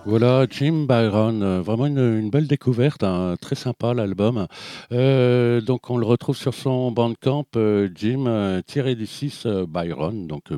Voilà, Jim Byron, vraiment une belle découverte, hein, très sympa l'album. Donc on le retrouve sur son Bandcamp, Jim-du-6 Byron, donc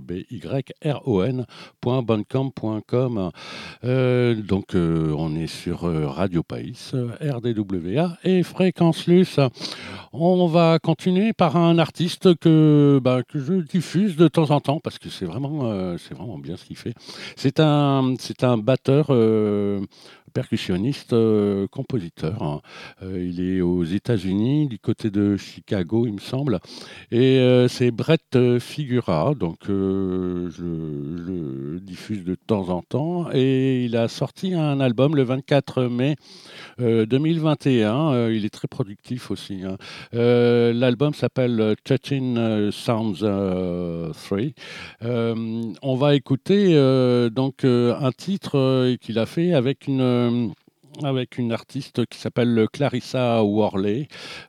byron.bandcamp.com. On est sur Radio Païs, RDWA et Fréquence Luce. On va continuer par un artiste que je diffuse de temps en temps parce que c'est vraiment bien ce qu'il fait. C'est un batteur, percussionniste, compositeur, hein. Il est aux États-Unis, du côté de Chicago, il me semble. Et c'est Brett Figura, donc je le diffuse de temps en temps. Et il a sorti un album le 24 mai 2021. Il est très productif aussi, hein. L'album s'appelle Touching Sounds 3. On va écouter un titre qu'il a fait avec une artiste qui s'appelle Clarissa Worley.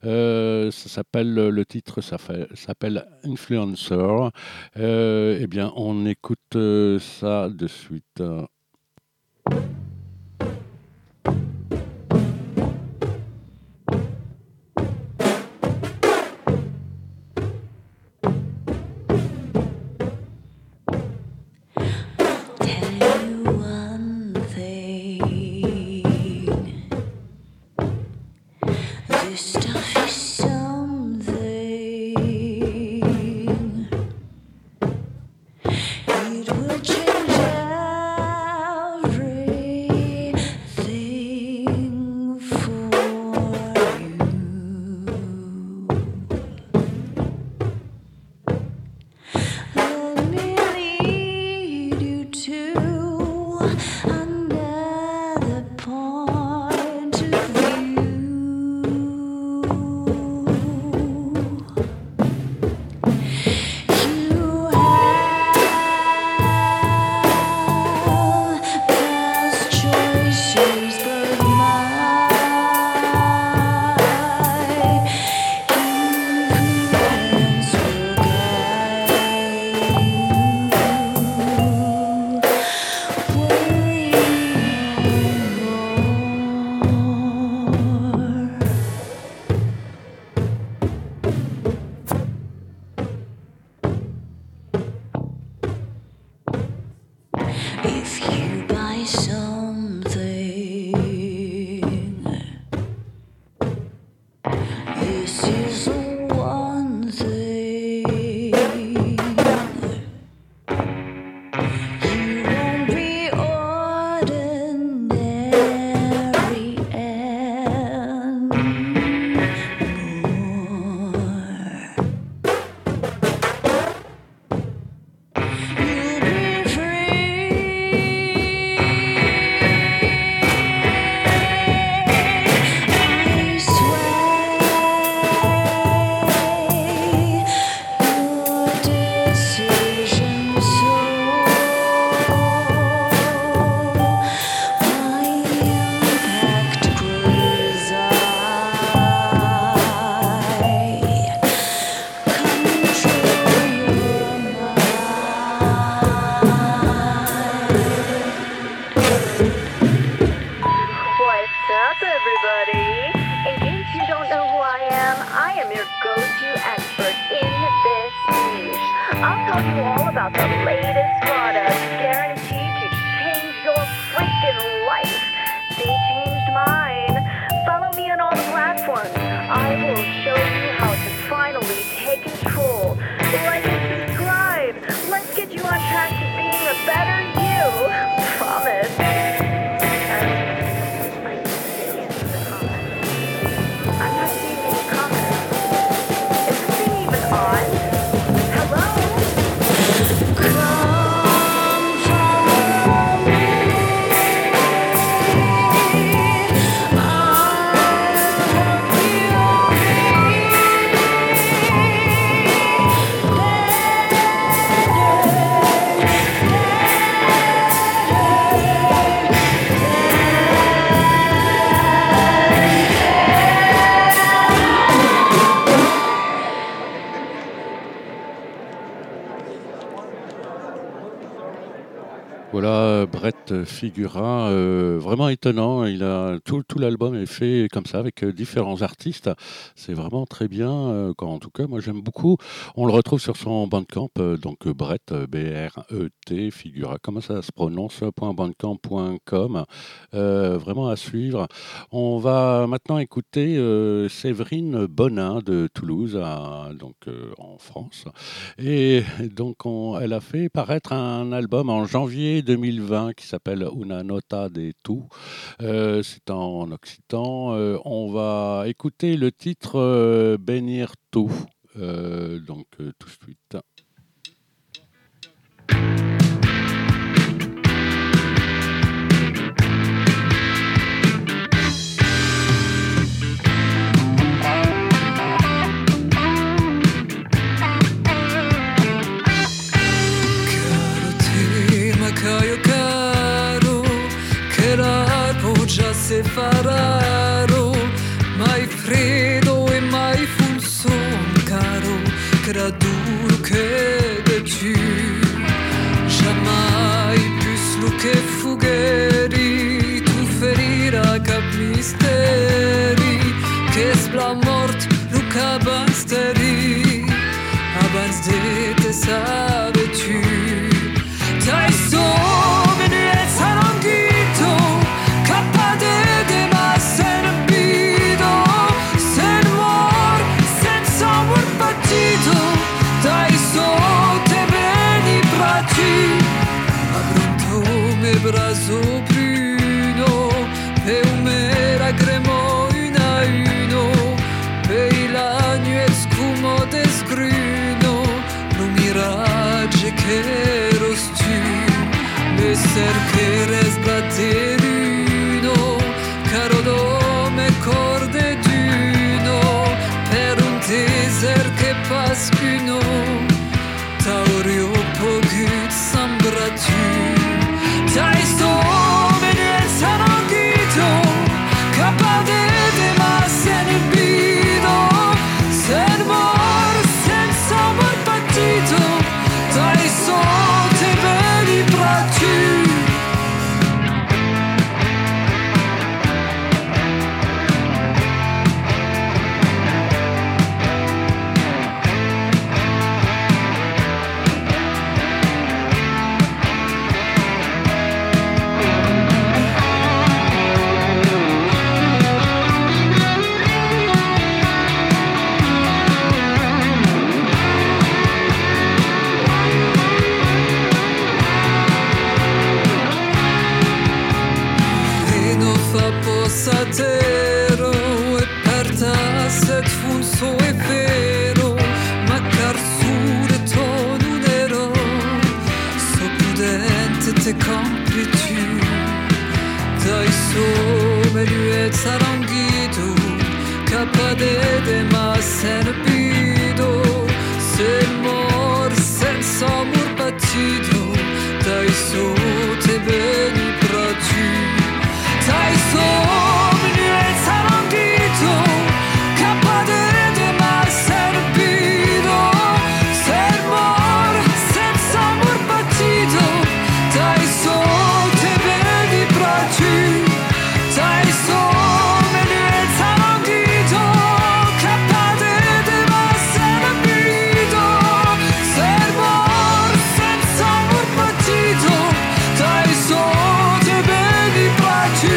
Le titre s'appelle Influencer. Eh bien, on écoute ça de suite. Oh, Voilà, Brett Figura, vraiment étonnant. Tout l'album est fait comme ça, avec différents artistes. C'est vraiment très bien. En tout cas, moi j'aime beaucoup. On le retrouve sur son Bandcamp, donc Brett, B-R-E-T, Figura, comment ça se prononce, .bandcamp.com. Vraiment à suivre. On va maintenant écouter Séverine Bonin de Toulouse, en France. Et donc, elle a fait paraître un album en janvier 2020 qui s'appelle Una Nota de Tu. C'est en occitan. On va écouter le titre Benir Tu. Tout de suite. Caro caro, che l'arco già separato, mai freddo e mai funson caro, che era duro che de tu, jamais plus lo che fugheri, tu ferira cap misteri, che spla mort lo cabansteri, abans de te sabe tu. Dai soveni e saranghito, cappate de ma sen bido, sen mor, senza amor partito, dai sote beni bracci, avrò me brazo bruno, pe me lagremo una a uno, pe la nuit scumo de scruno, lo mirage che cercheres batteruno, caro dome corde d'uno, per un teser che pascuno, taurio pogut sembra tu, dai stoveni e saranghito, capade de ma sen bido, sen mor, senza amor partito, dai sote beni bracci. Possatero e parta set funso è vero, ma carsure to non ero, so prudente te compri tu, dai so meglio e saranghito, capade de ma sen bido, se mor senza amor battito, dai so te beni bracci. Dai sogni e saranghito, cappate de mar servito, ser mor senza amor battito, dai sote beni bracci, dai sogni e saranghito, cappate de mar servito, ser mor senza amor battito, dai sote beni bracci.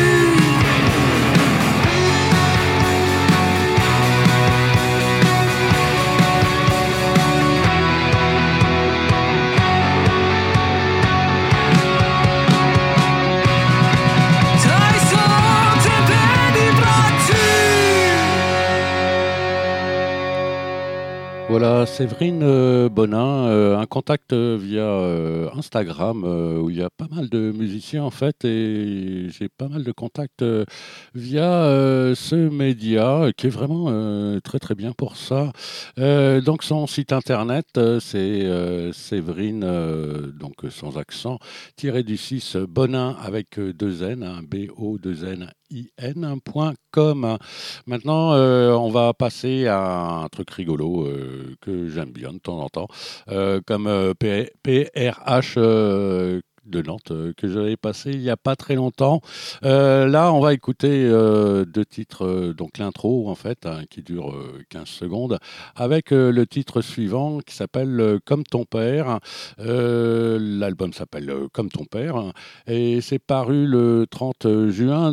Voilà, Séverine Bonin, un contact via Instagram où il y a pas mal de musiciens en fait et j'ai pas mal de contacts via ce média qui est vraiment très très bien pour ça. Donc son site internet c'est Séverine, donc sans accent, tiré du 6 Bonin avec deux N, un B-O-2-N. in.com. Maintenant, on va passer à un truc rigolo que j'aime bien de temps en temps, comme PRH de Nantes que j'avais passé il n'y a pas très longtemps. Là, on va écouter deux titres, donc l'intro en fait, hein, qui dure 15 secondes, avec le titre suivant qui s'appelle Comme ton père. L'album s'appelle Comme ton père et c'est paru le 30 juin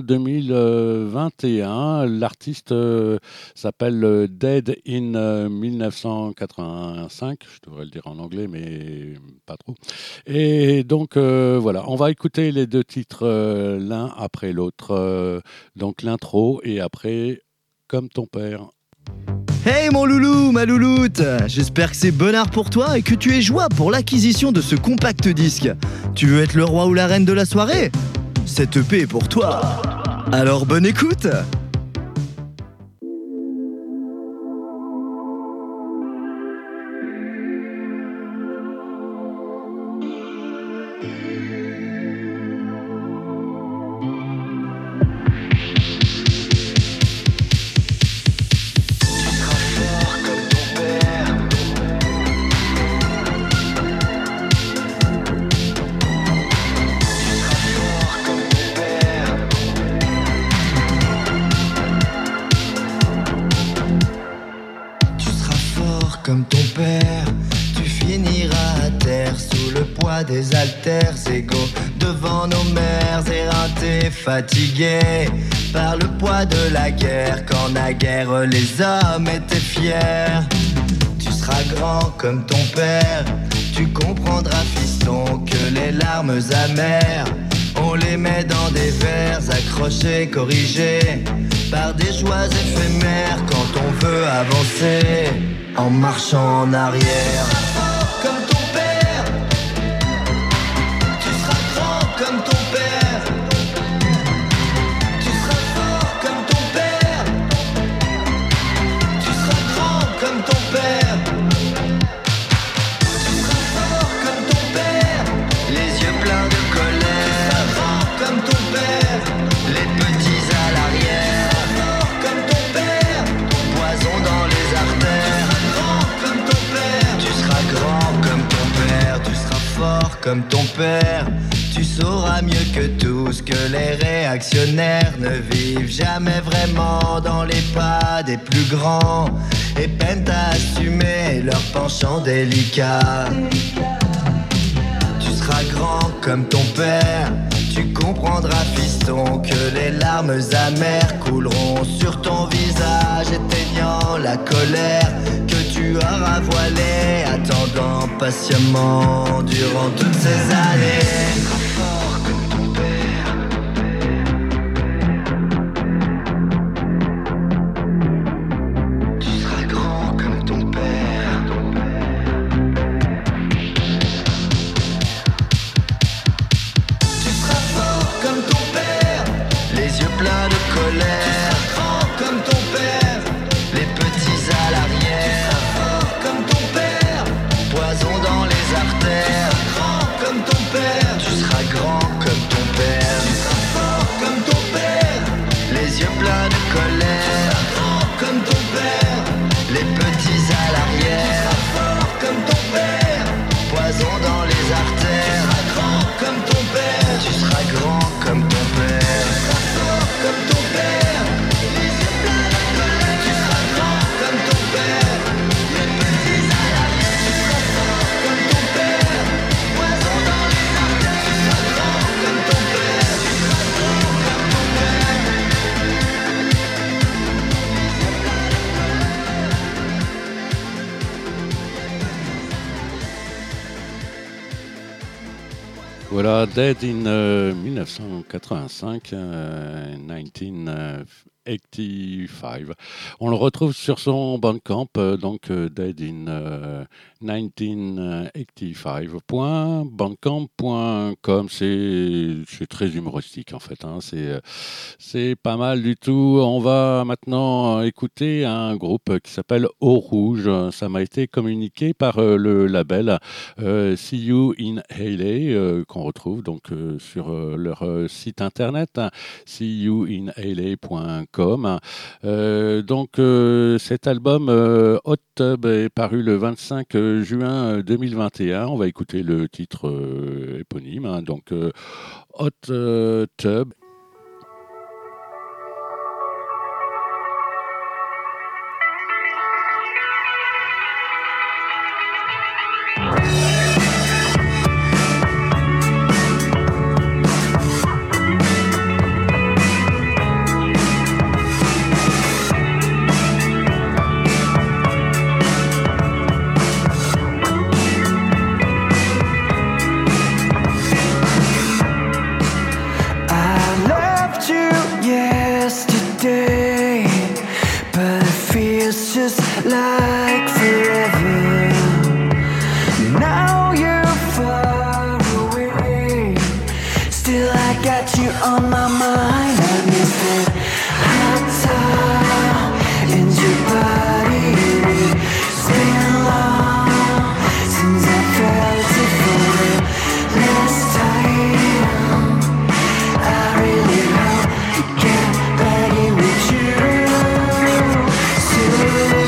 2021. L'artiste s'appelle Dead in 1985. Je devrais le dire en anglais, mais pas trop. Et donc voilà, on va écouter les deux titres l'un après l'autre. Donc l'intro et après Comme ton père. Hey mon loulou, ma louloute, j'espère que c'est bonheur pour toi et que tu es joie pour l'acquisition de ce compact disque. Tu veux être le roi ou la reine de la soirée ? Cette EP est pour toi. Alors bonne écoute. Comme ton père, tu finiras à terre sous le poids des haltères égaux devant nos mères éreintés, fatigués par le poids de la guerre. Quand naguère les hommes étaient fiers, tu seras grand comme ton père. Tu comprendras, fiston, que les larmes amères, on les met dans des vers accrochés, corrigés par des joies éphémères quand on veut avancer en marchant en arrière. Tu seras fort comme ton père. Tu seras grand comme ton père. Tu seras fort comme ton père. Tu seras grand comme ton père. Tu seras fort comme ton père. Les yeux pleins de colère. Tu seras grand comme ton père. Les petits à l'arrière. Tu seras fort comme ton père. Poison dans les artères. Fort comme ton père, tu sauras mieux que tous que les réactionnaires ne vivent jamais vraiment dans les pas des plus grands et peinent à assumer leur penchant délicat. Tu seras grand comme ton père, tu comprendras, fiston, que les larmes amères couleront sur ton visage, éteignant la colère que tu auras voilée, attendant patiemment durant toutes ces années. Fort comme ton père. Tu seras grand comme ton père. Tu seras fort comme ton père. Les yeux pleins de colère. Tu seras grand comme ton père. Les petits à l'arrière. Poison dans les artères. Tu seras grand comme ton père. Tu seras grand comme ton père. Tu seras fort comme ton père. Les yeux pleins de colère. Tu seras grand comme ton père. Les petits à l'arrière. Tu seras fort comme ton père. Poison dans les artères. Tu seras grand comme ton père. Tu seras grand comme ton père. Tu seras fort comme ton père. Les yeux pleins de colère. Tu seras grand comme ton père. Les petits à l'arrière. Tu seras fort comme ton père. Poison dans les artères. Tu seras grand comme ton père. Tu seras grand comme ton père. Voilà, Dead in 1985, 1985. On le retrouve sur son Bandcamp, donc Dead in 1985.bandcamp.com. C'est très humoristique en fait, hein. C'est pas mal du tout. On va maintenant écouter un groupe qui s'appelle Eau Rouge. Ça m'a été communiqué par le label See You in LA, qu'on retrouve donc sur leur site internet, seeyouinla.com. .com. Donc cet album Hot Tub est paru le 25 juin 2021. On va écouter le titre éponyme, hein, donc Hot Tub. Like forever. Now you're far away. Still I got you on my mind. I miss that hot tub in your body. It's been long since I felt it for the last time. I really hope you get back in with you soon.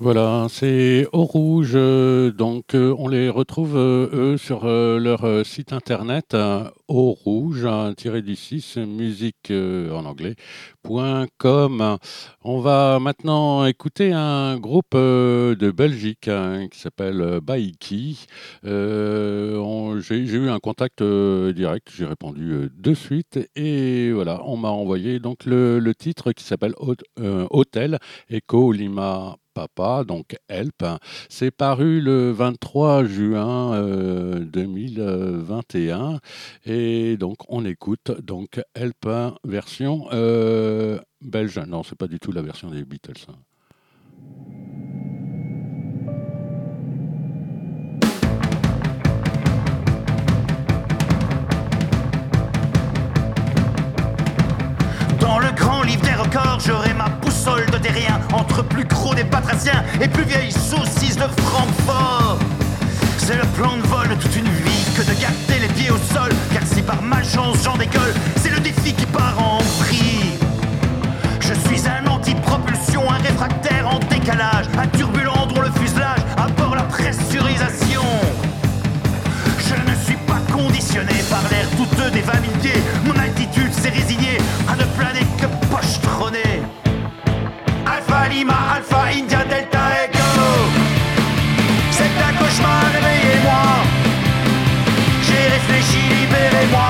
Voilà, c'est Eau Rouge. On les retrouve eux sur leur site internet Eau Rouge du 6 musique en anglais .com. On va maintenant écouter un groupe de Belgique qui s'appelle Baiki. J'ai eu un contact direct, j'ai répondu de suite et voilà, on m'a envoyé donc le titre qui s'appelle Hôtel Echo Lima Papa, donc Help. C'est paru le 23 juin 2021 et donc on écoute donc Help version belge. Non, c'est pas du tout la version des Beatles. Dans le grand livre des records, j'aurai ma boussole de terrien entre plus gros des batraciens et plus vieilles saucisses de Francfort. C'est le plan de vol de toute une vie que de garder les pieds au sol, car si par malchance j'en décolle, c'est le défi qui part en vrille. Je suis un anti-propulsion, un réfractaire en décalage, un turbulent dont le fuselage aborde la pressurisation. Je ne suis pas conditionné par l'air douteux des 20 000 pieds. Mon altitude s'est résignée à ne planer que pochetronner. Alpha Lima, Alpha India, Delta Echo. C'est un cauchemar, réveillez-moi. J'ai réfléchi, libérez-moi.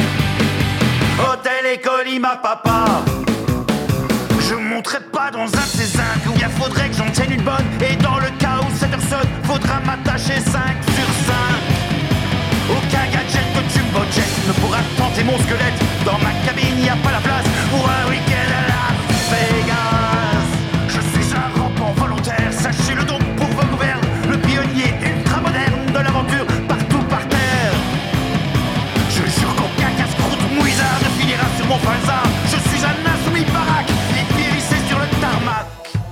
Hôtel Echo Lima, papa. Je monterai pas dans un de ces zincs où il faudrait que j'en tienne une bonne. Et dans le cas où cette heure sonne, faudra m'attacher 5 sur 5. Aucun gadget que tu me jet ne pourra tenter mon squelette. Dans ma cabine, y a pas la place pour un week-end à la Vegas. Je suis un rampant volontaire, sachez-le donc pour vos gouvernes. Le pionnier ultra-moderne de l'aventure, partout par terre. Je jure qu'aucun casse-croûte mouisard ne finira sur mon falzar. Je suis un insoumis baraque, les pieds vissés sur le tarmac.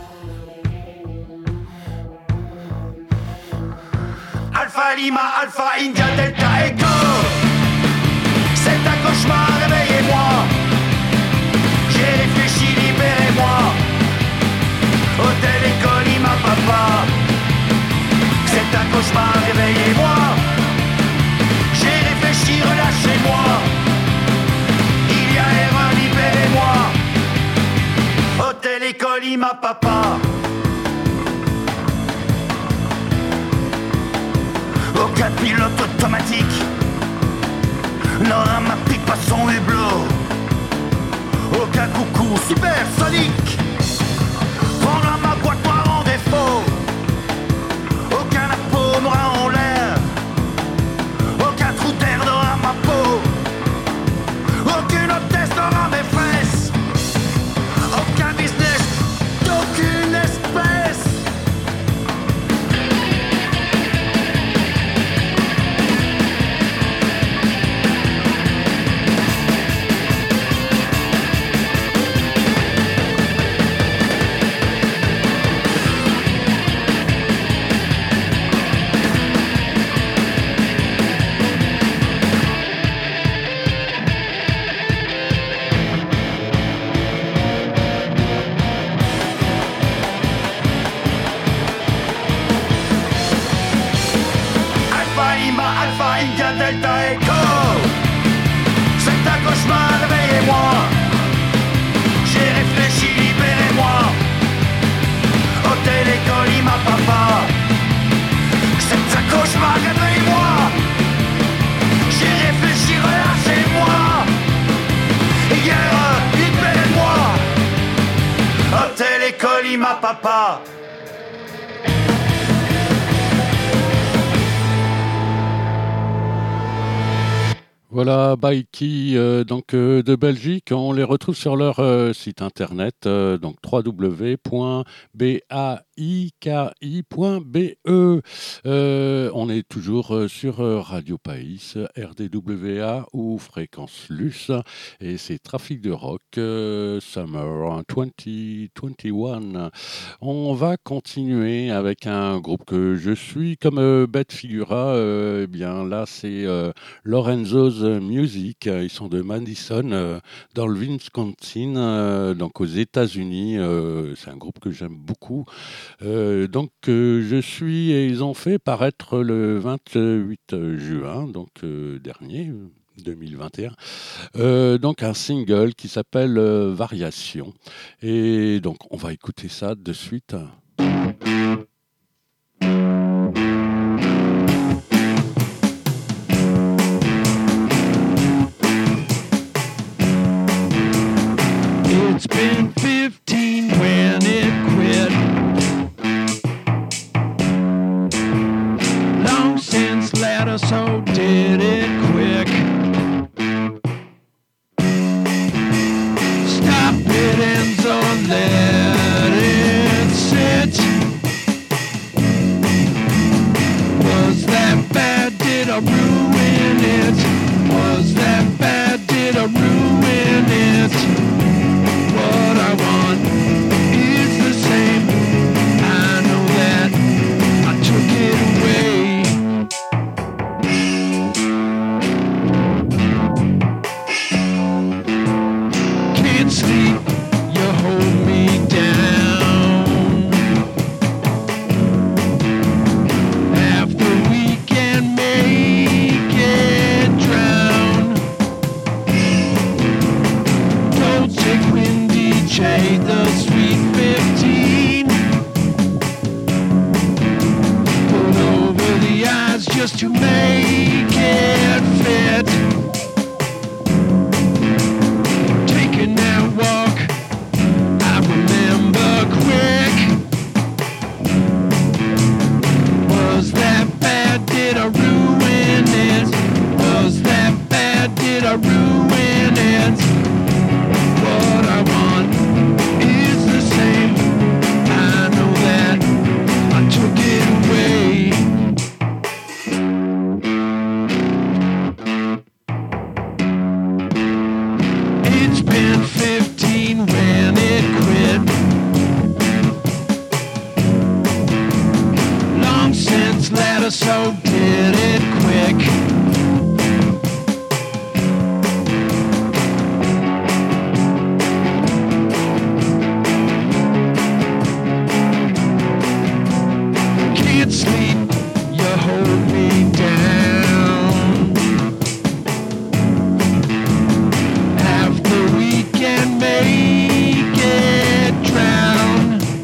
Alpha Lima, Alpha India, Delta Echo. C'est un cauchemar, réveillez-moi. J'ai réfléchi, libérez-moi. Hôtel Echo Lima, papa. C'est un cauchemar, réveillez-moi. J'ai réfléchi, relâchez-moi. Il y a erreur, libérez-moi. Hôtel Echo Lima, papa. Aucun pilote automatique n'aura ma pipe à son hublot. Aucun coucou supersonique prendra ma boîte noire en défaut. Aucun appôt n'aura en l'air. Aucun trou d'air n'aura ma peau. Aucune hôtesse n'aura mes fesses. Aucun business d'aucune espèce. Alpha India, Delta Echo. C'est un cauchemar, réveillez-moi. J'ai réfléchi, libérez-moi. Hôtel Echo Lima, papa. C'est un cauchemar, réveillez-moi. J'ai réfléchi, relâchez-moi. Hier, libérez-moi. Hôtel Echo Lima, papa. Voilà, Baiki, de Belgique. On les retrouve sur leur site internet, donc www.baiki.be. On est toujours sur Radio Païs, RDWA ou Fréquence Luce. Et c'est Trafic de Rock, Summer 2021. On va continuer avec un groupe que je suis comme bête figura. Eh bien là, c'est Lorenzo's Music. Ils sont de Madison, dans le Wisconsin, donc aux États-Unis. C'est un groupe que j'aime beaucoup. Donc je suis et ils ont fait paraître le 28 juin, donc dernier. 2021, donc un single qui s'appelle Variation. Et donc on va écouter ça de suite. It's been 15 when it quit. Long since let us, so did it quick. Stop it and so let it sit. Was that bad? Did I ruin it? Was that bad? Did I ruin it? What I want is the same. I know that I took it away. Can't sleep, you hold me down. Half the weekend make it drown. Don't take Windy J, the Sweet 15. Put over the eyes just to make it fit. Taking that walk, I remember quick. Was that bad? Did I ruin it? Was that bad? Did I ruin it? What I want is the same. I know that I took it away. It's been 15 when it quit. Long since let us, so did it quick. Can't sleep, you hold me down. Half the weekend make it drown.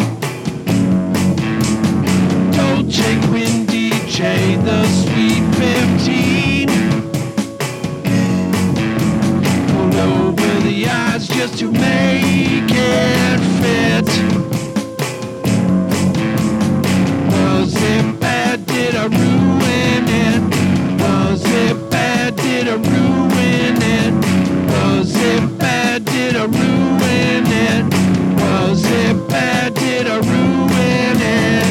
Don't take Windy J, the Sweet 15. Pulled over the eyes just to make it fit. Was it bad? Did I ruin it? Was it bad? Did I ruin it? Was it bad? Did I ruin it? Was it bad? Did I ruin it?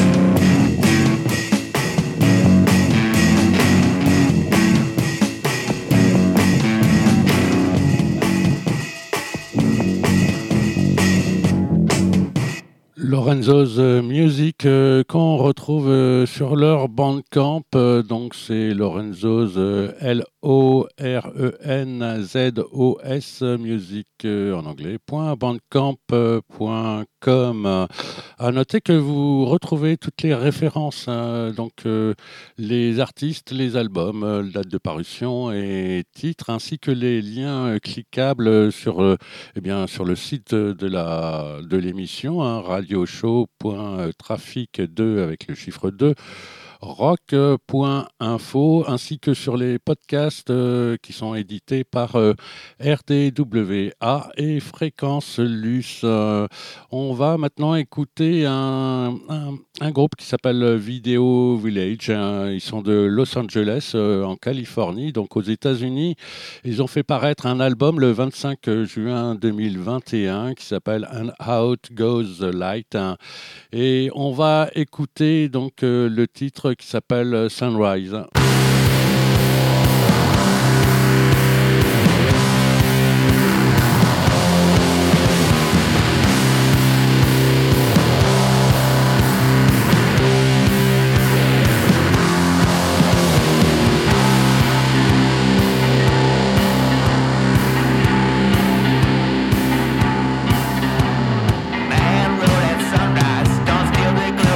Lorenzo's Music qu'on retrouve sur leur Bandcamp, donc c'est Lorenzo's LORENZOS Music en anglais .bandcamp.com. À noter que vous retrouvez toutes les références, donc les artistes, les albums, date de parution et titres, ainsi que les liens cliquables sur sur le site de l'émission, radioshow.trafic2 avec le chiffre 2 rock.info, ainsi que sur les podcasts qui sont édités par RDWA et Fréquence Luce. On va maintenant écouter un groupe qui s'appelle Video Village. Ils sont de Los Angeles, en Californie, donc aux États-Unis. Ils ont fait paraître un album le 25 juin 2021 qui s'appelle And Out Goes the Light. Et on va écouter donc le titre qui s'appelle Sunrise. Man rode at sunrise, don't steal the glow.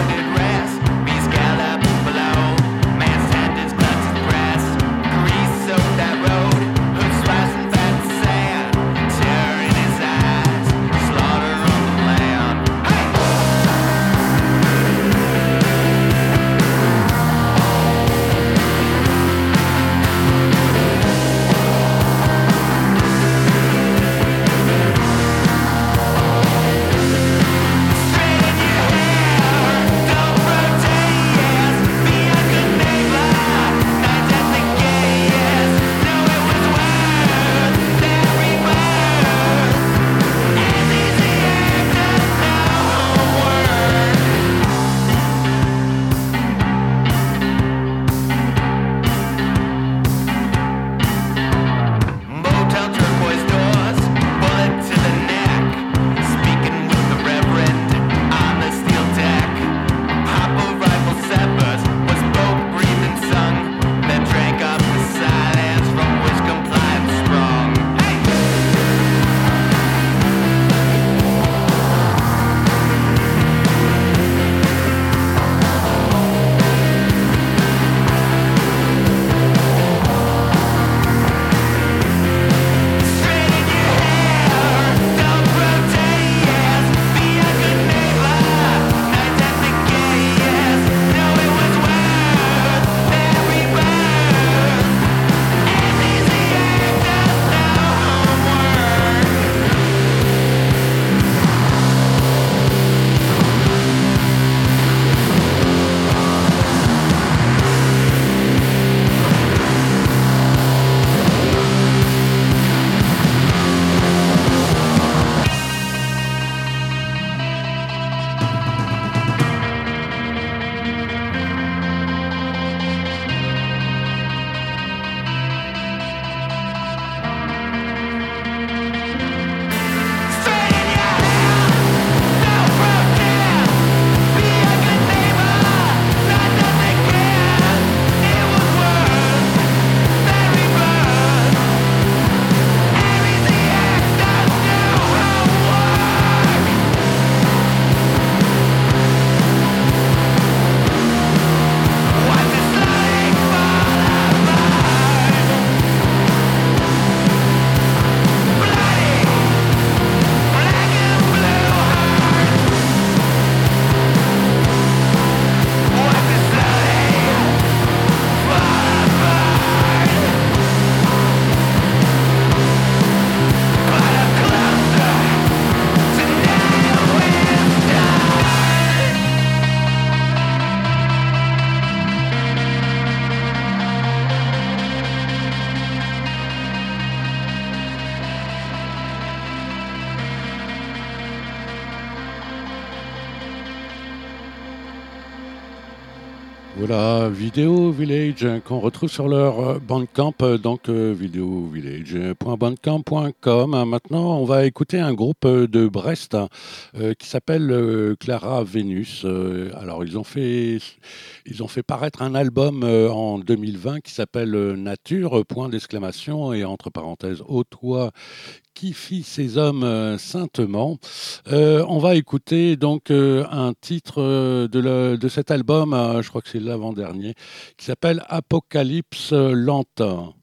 Voilà, Video Village qu'on retrouve sur leur Bandcamp, donc videovillage.bandcamp.com. Maintenant, on va écouter un groupe de Brest qui s'appelle Clara Vénus. Alors, ils ont fait paraître un album en 2020 qui s'appelle Nature, point d'exclamation, et entre parenthèses, ô toi qui fit ces hommes saintement. On va écouter donc un titre de cet album, je crois que c'est l'avant-dernier, qui s'appelle Apocalypse lente.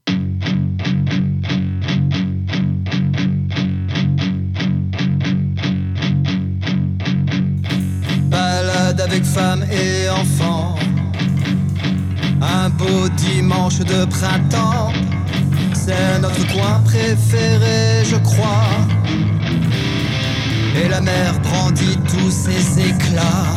Balade avec femmes et enfants, un beau dimanche de printemps. C'est notre coin préféré, je crois. Et la mer brandit tous ses éclats.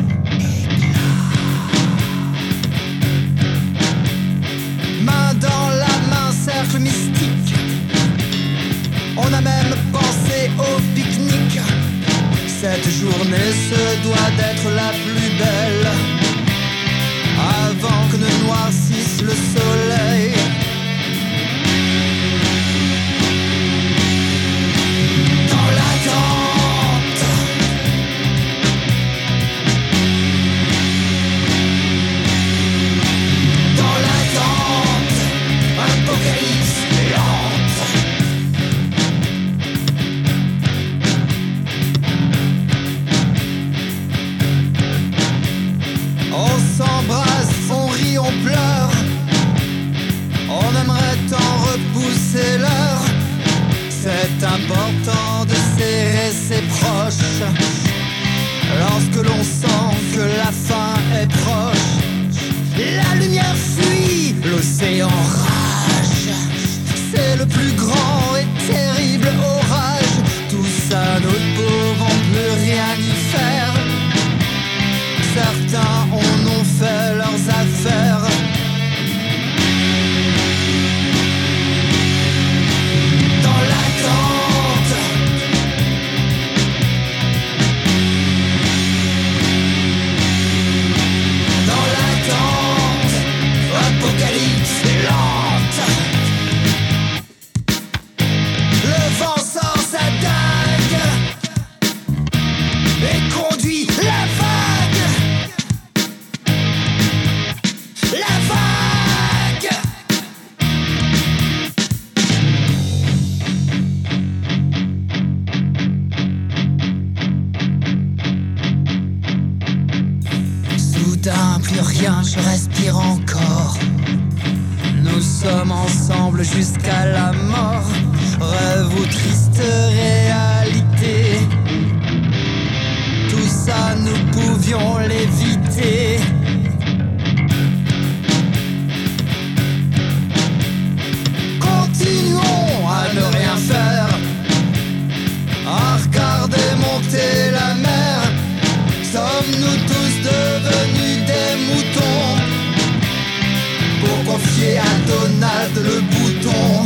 Main dans la main, cercle mystique. On a même pensé au pique-nique. Cette journée se doit d'être la plus belle, avant que ne noircisse le soleil. C'est l'heure, c'est important de serrer ses proches lorsque l'on sent que la fin est proche. La lumière fuit, l'océan rage, c'est le plus grand et terrible orage. Tout ça, nous ne pouvons plus rien y faire. Certains en ont fait leurs affaires. Je respire encore. Nous sommes ensemble jusqu'à la mort. Rêve ou triste réalité, tout ça nous pouvions l'éviter. Continuons à ne rien faire, à regarder monter la mer. Sommes-nous tous devenus des moutons pour confier à Donald le bouton?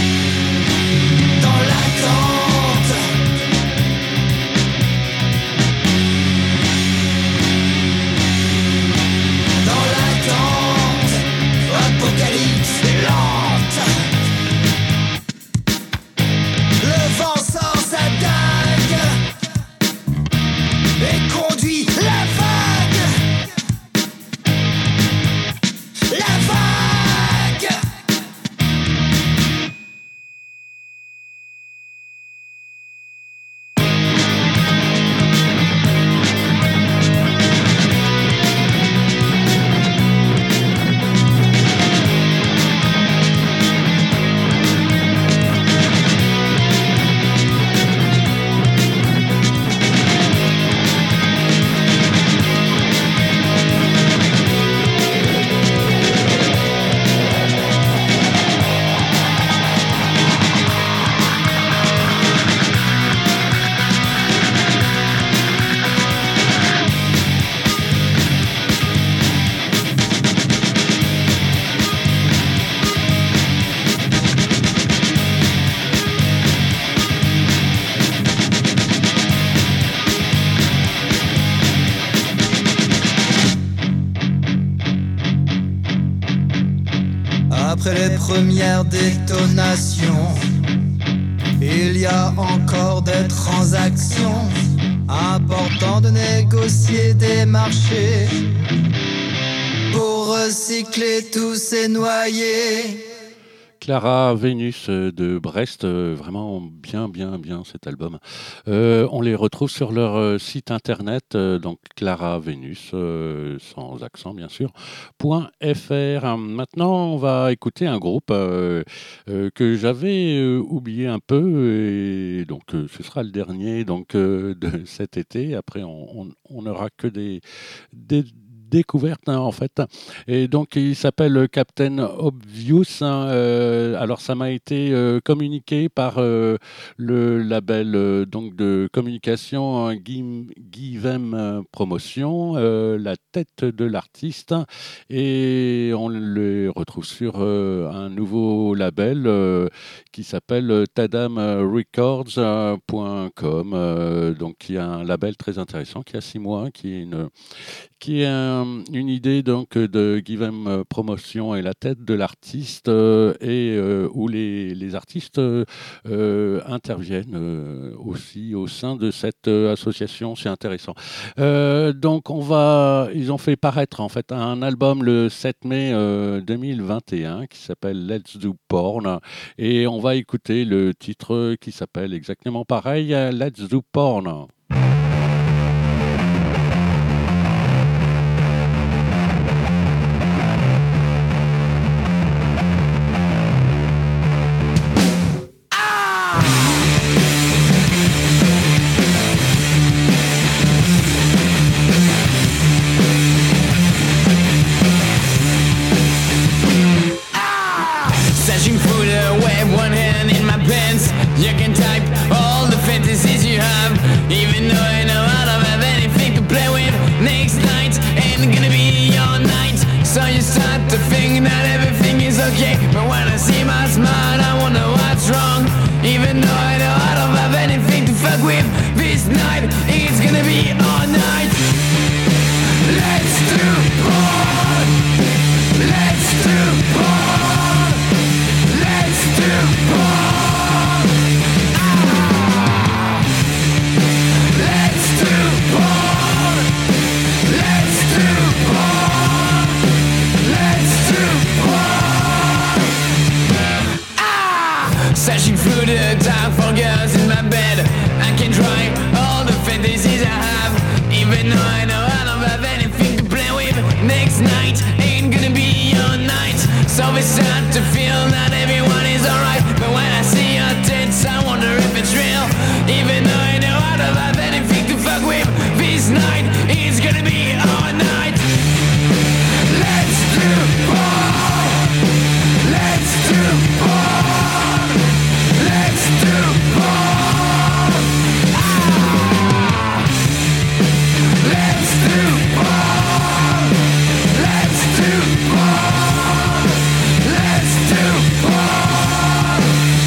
Dans l'attente, Après les premières détonations, il y a encore des transactions important de négocier des marchés pour recycler tous ces noyés. Clara Vénus de Brest, vraiment bien cet album. On les retrouve sur leur site internet, donc Clara Vénus, sans accent bien sûr, .fr. Maintenant, on va écouter un groupe que j'avais oublié un peu, et donc ce sera le dernier donc, de cet été. Après, on n'aura que des découverte en fait, et donc il s'appelle Captain Obvious. Alors ça m'a été communiqué par le label donc de communication Give Promotion, la tête de l'artiste, et on le retrouve sur un nouveau label qui s'appelle tadamrecords.com, donc qui est un label très intéressant qui a 6 mois, qui est une idée donc de Give Promotion et la tête de l'artiste, et où les artistes interviennent aussi au sein de cette association. C'est intéressant. Donc ils ont fait paraître en fait un album le 7 mai 2021 qui s'appelle Let's Do Porn, et on va écouter le titre qui s'appelle exactement pareil, Let's Do Porn. You can type all the fantasies you have, even though I know I don't have anything to play with. Next night ain't gonna be your night, so you start to think that everything is okay. But when I see my smile, I wonder what's wrong. Even though I know I don't have anything to fuck with, this night it's gonna be all night. Let's do porn. Let's do porn. Let's do porn. Searching through the dark for girls in my bed, I can try all the fantasies I have, even though I know I don't have anything to play with. Next night ain't gonna be your night, so we start to feel that everyone is alright. But when I see your tits, I wonder if it's real, even though I know I don't have anything to fuck with. This night is gonna be all night. Let's do porn. Let's do porn. Let's do porn. Let's do porn. Let's do porn. Let's do porn.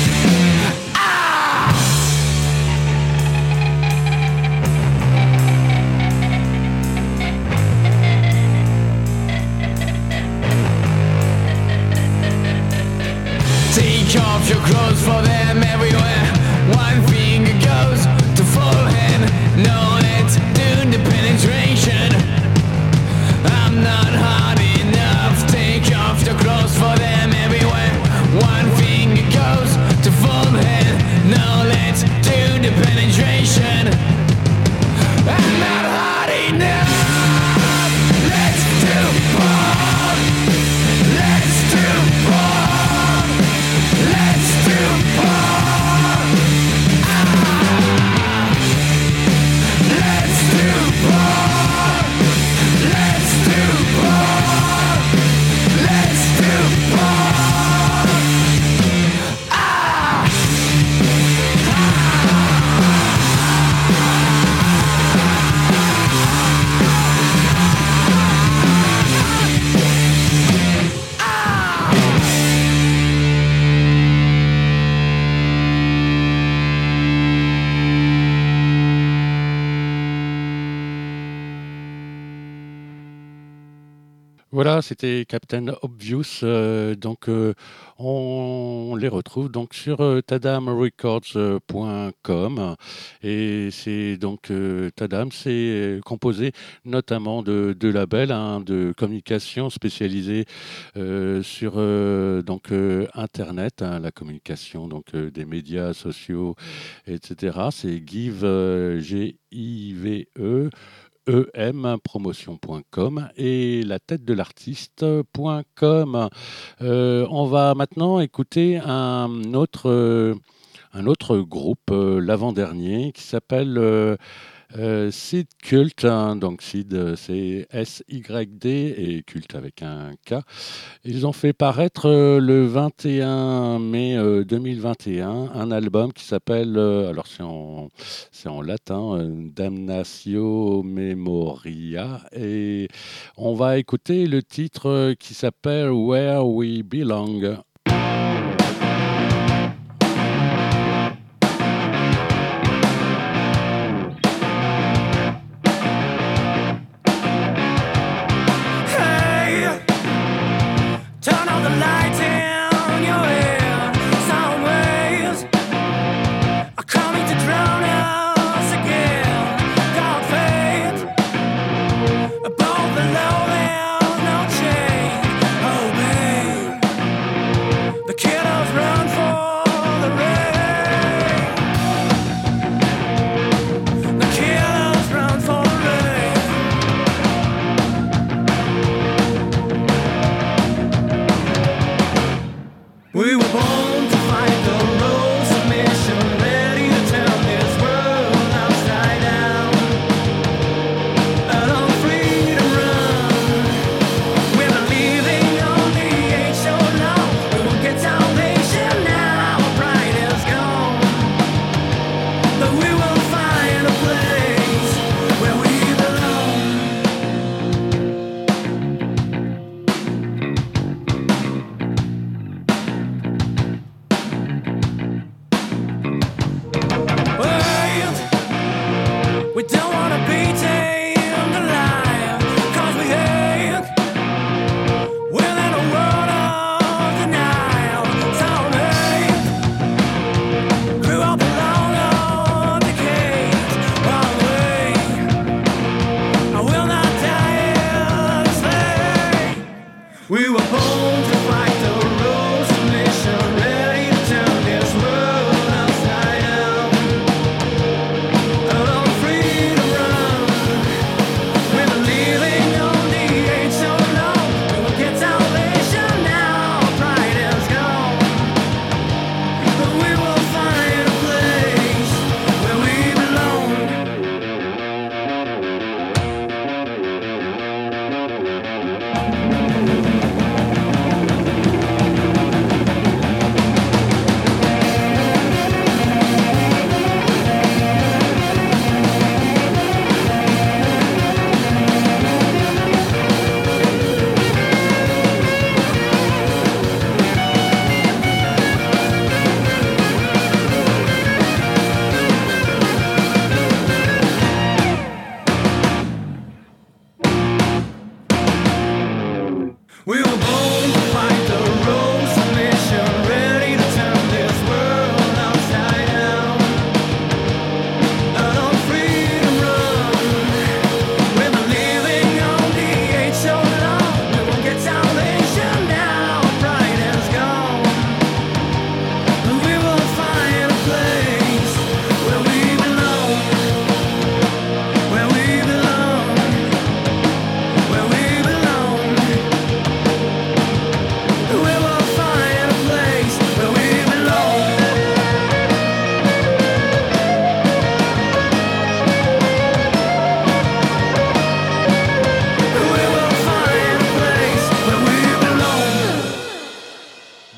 Take off your clothes for them everywhere. One finger goes to full hand. No, let's do the penetration. I'm not hard enough. Take off your clothes for them everywhere. One finger goes to full hand. No, let's do the penetration. I'm not hard enough. Let's do porn. Let's do porn. Let's do porn. Voilà, c'était Captain Obvious. On les retrouve donc sur tadamrecords.com et c'est donc Tadam, c'est composé notamment de labels, de communication spécialisés sur Internet, la communication des médias sociaux, etc. C'est Give, G-I-V-E. empromotion.com et la tête de l'artiste.com. On va maintenant écouter un autre groupe, l'avant-dernier, qui s'appelle Sid Cult, donc Sid c'est S-Y-D et Cult avec un K. Ils ont fait paraître le 21 mai 2021 un album qui s'appelle, alors c'est en latin, Damnatio Memoria, et on va écouter le titre qui s'appelle Where We Belong.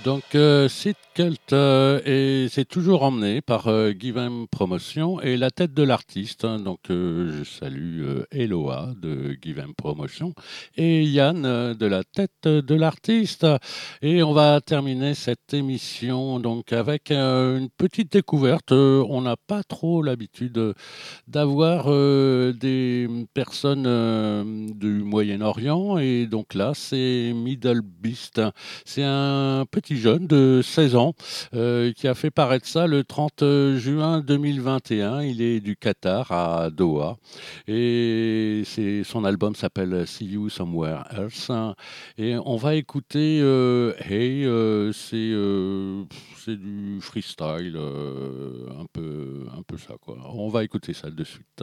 Donc, Sid Cult, et c'est toujours emmené par Give 'em Promotion et la tête de l'artiste. Hein. Donc, je salue Eloa de Give 'em Promotion et Yann de la tête de l'artiste. Et on va terminer cette émission donc avec une petite découverte. On n'a pas trop l'habitude d'avoir des personnes du Moyen-Orient. Et donc là, c'est Middle Beast. C'est un petit jeune de 16 ans qui a fait paraître ça le 30 juin 2021. Il est du Qatar à Doha et son album s'appelle See You Somewhere Else. Et on va écouter Hey, c'est du freestyle, un peu ça quoi. On va écouter ça de suite.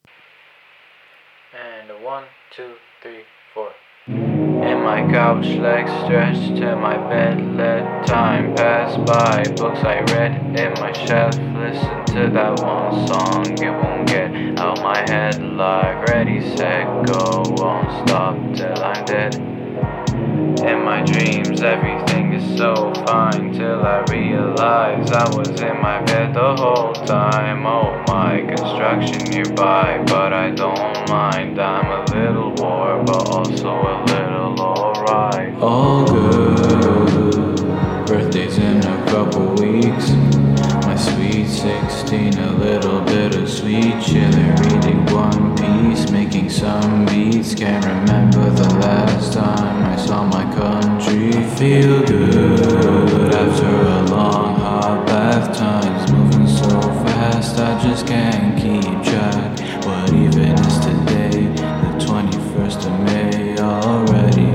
And 1, 2, 3, 4. In my couch, legs stretched to my bed, let time pass by. Books I read in my shelf, listen to that one song, it won't get out my head. Like ready, set, go, won't stop till I'm dead. In my dreams, everything is so fine till I realize I was in my bed the whole time. Oh my, construction nearby, but I don't mind. I'm a little bored, but also a little alright. All good, birthday's in a couple weeks. My sweet 16, a little bit of sweet chilling, reading One Piece, making some beats. Can't remember the last time I saw my country. Feel good after a long hot bath. Time's moving so fast, I just can't keep track. What even is today? The 21st of May already.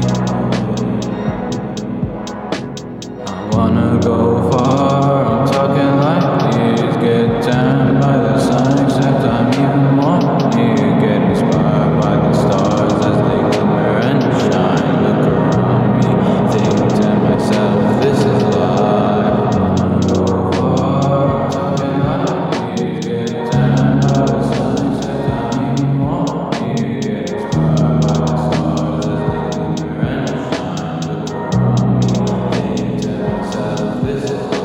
I wanna go far, I'm talking like these. Get down by the sun, except I'm even more near. Get inspired by the stars as they glimmer and shine. Look around me, think to myself, this is life. I wanna go far, I'm talking like these. Get down by the sun, except I'm even more near. Get inspired by the stars as they glimmer and shine. Look around me, think to myself, this is life.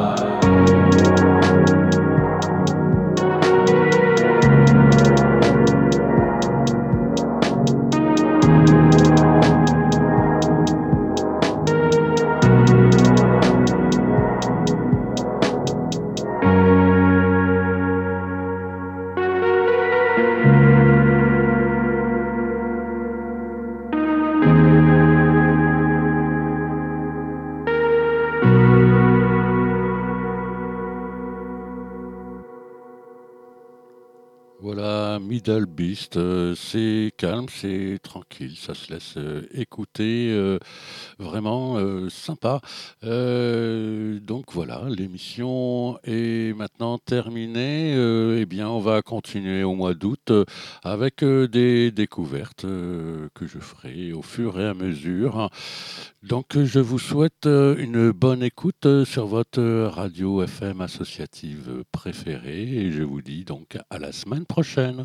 Voilà, Middle Beast, c'est calme, c'est tranquille, ça se laisse écouter, vraiment sympa. Donc voilà, l'émission est maintenant terminée. Eh bien, on va continuer au mois d'août avec des découvertes que je ferai au fur et à mesure. Donc, je vous souhaite une bonne écoute sur votre radio FM associative préférée et je vous dis donc à la semaine prochaine.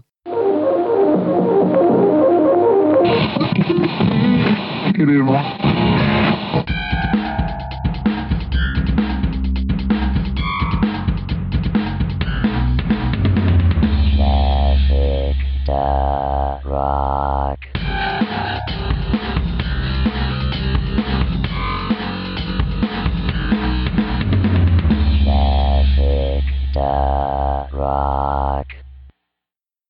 Rock. Rock.